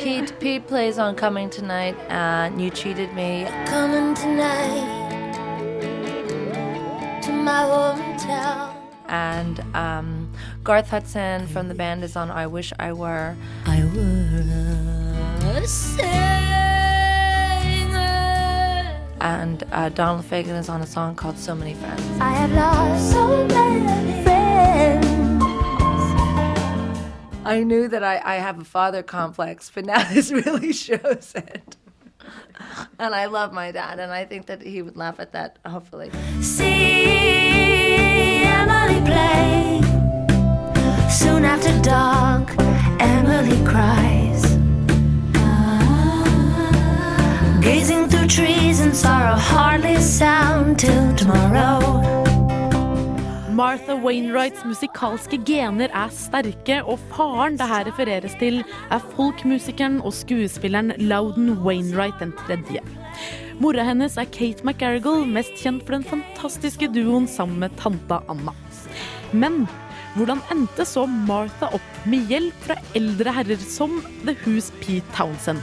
Pete plays on Coming Tonight and You Cheated Me. Coming tonight to my hometown. And Garth Hudson from the band is on I Wish I Were. I were a singer. And Donald Fagen is on a song called So Many Friends. I have lost so many friends. I knew that I have a father complex, but now this really shows it. And I love my dad, and I think that he would laugh at that, hopefully. See Emily play. Soon after dark, Emily cries. Gazing through trees and sorrow, hardly a sound till tomorrow. Martha Wainwrights musikalske gener sterke, og faren det her refereres til folkmusikeren og skuespilleren Loudon Wainwright den tredje. Mora hennes Kate McGarrigle, mest kjent for den fantastiske duoen sammen med tanta Anna. Men hvordan endte så Martha opp med hjelp fra eldre herrer som The Who's Pete Townsend?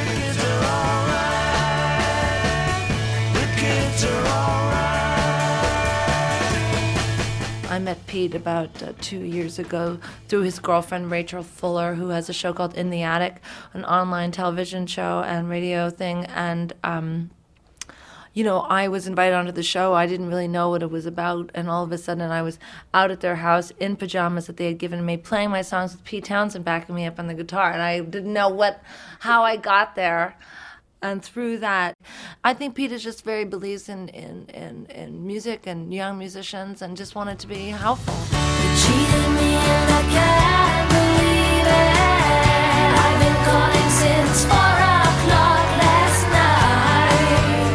I met Pete about 2 years ago through his girlfriend Rachel Fuller, who has a show called In the Attic, an online television show and radio thing. And, you know, I was invited onto the show. I didn't really know what it was about. And all of a sudden I was out at their house in pajamas that they had given me, playing my songs with Pete Townsend backing me up on the guitar. And I didn't know how I got there. And through that, I think Pete is just very believes in music and young musicians and just wanted to be helpful. You cheated me and I can't believe it. I've been calling since 4 o'clock last night.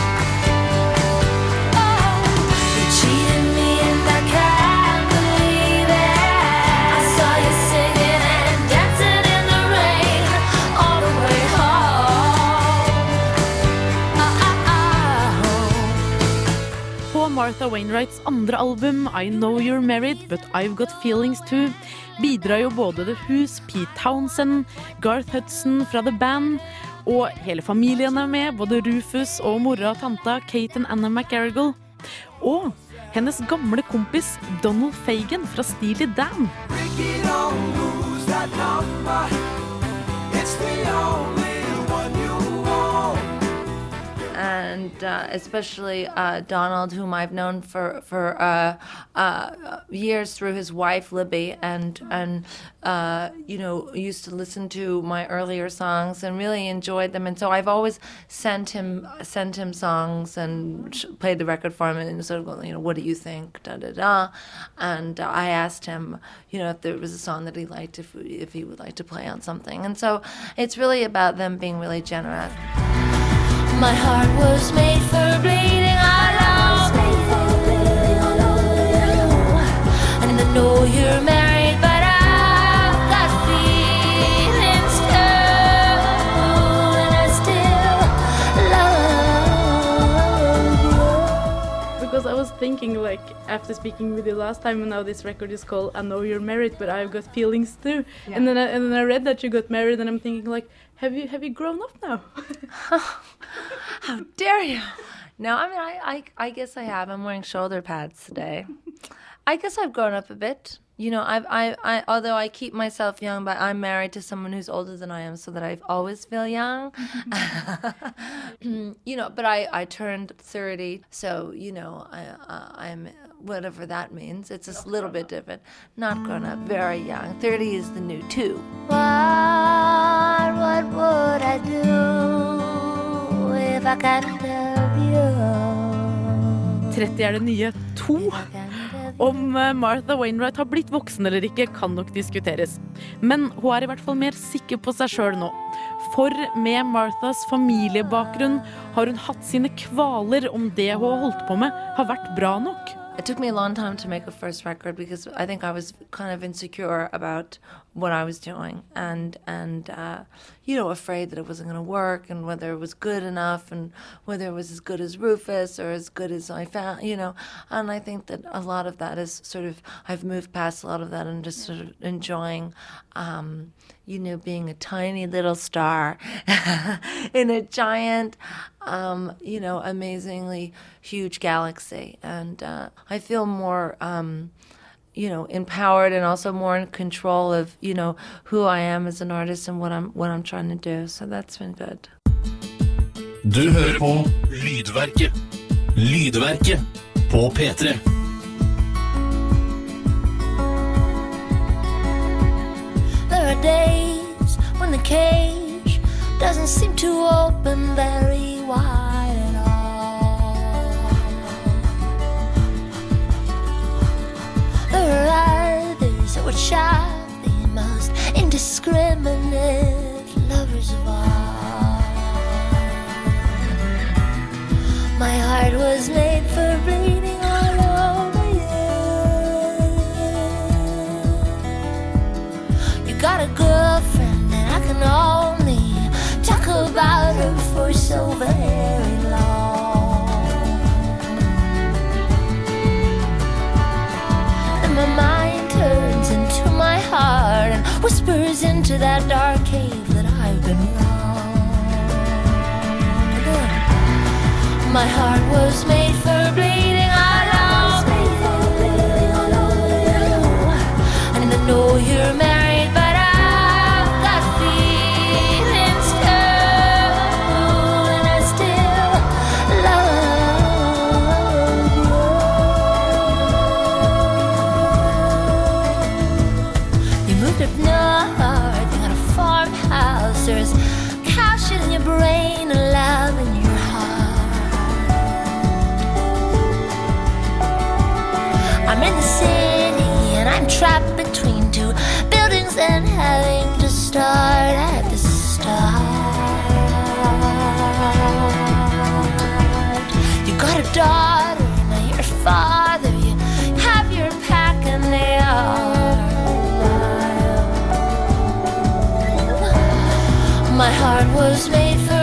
Oh, you cheated me and I can't believe it. I saw you singing and dancing in the rain all the way home. På Martha Wainwrights andre album I Know You're Married, But I've Got Feelings Too bidrar jo både The Who's Pete Townsend, Garth Hudson fra The Band, og hele familien med, både Rufus og mora og tanta Kate and Anna McGarrigle, og hennes gamle kompis Donald Fagen fra Steely Dan. Ricky don't lose that number. It's the only one you want. And especially Donald, whom I've known for years through his wife Libby, and you know, used to listen to my earlier songs and really enjoyed them. And so I've always sent him songs and played the record for him and sort of go, you know, what do you think? Da da da. And I asked him, you know, if there was a song that he liked, if he would like to play on something. And so it's really about them being really generous. My heart was made for bleeding alone. And I know you're married, but I've got feelings too. And I still love you. Because I was thinking, like, after speaking with you last time, and now this record is called I Know You're Married, But I've Got Feelings Too. Yeah. And then I read that you got married, and I'm thinking, like, have you grown up now? How dare you? No, I mean, I guess I have. I'm wearing shoulder pads today. I guess I've grown up a bit. You know, I although I keep myself young, but I'm married to someone who's older than I am, so that I always feel young. You know, but I turned 30, so, you know, I'm, whatever that means. It's a little bit different. Not grown up, very young. 30 is the new 2. What would I do if I can't love you? 30 det nye 2. Om Martha Wainwright har blitt voksen eller ikke kan nok diskuteres. Men hun I hvert fall mer sikker på seg selv nå. For med Marthas familiebakgrunn har hun hatt sine kvaler om det hun har holdt på med har vært bra nok. It took me a long time to make a first record because I think I was kind of insecure about what I was doing, and you know, afraid that it wasn't going to work, and whether it was good enough, and whether it was as good as Rufus or as good as I found, you know. And I think that a lot of that is sort of, I've moved past a lot of that and just sort of enjoying, you know, being a tiny little star in a giant, you know, amazingly huge galaxy, and I feel more. You know, empowered and also more in control of, you know, who I am as an artist and what I'm trying to do. So that's been good. Du hører på Lydverket. Lydverket på P3. There are days when the cage doesn't seem to open very wide at all. There are others that would shout the most indiscriminate lovers of all. My heart was made for bleeding all over you. You got a girlfriend and I can only talk about her for so very long. My mind turns into my heart and whispers into that dark cave that I've been wrong. My heart was made for bleeding all over you. And I know you're married, but I've got feelings too, and I still love you. Up north, you got a farmhouse. There's cowshed in your brain and love in your heart. I'm in the city and I'm trapped between two buildings and having to start at the start. You got a daughter, now you're a father. You have your pack and they are. My heart was made for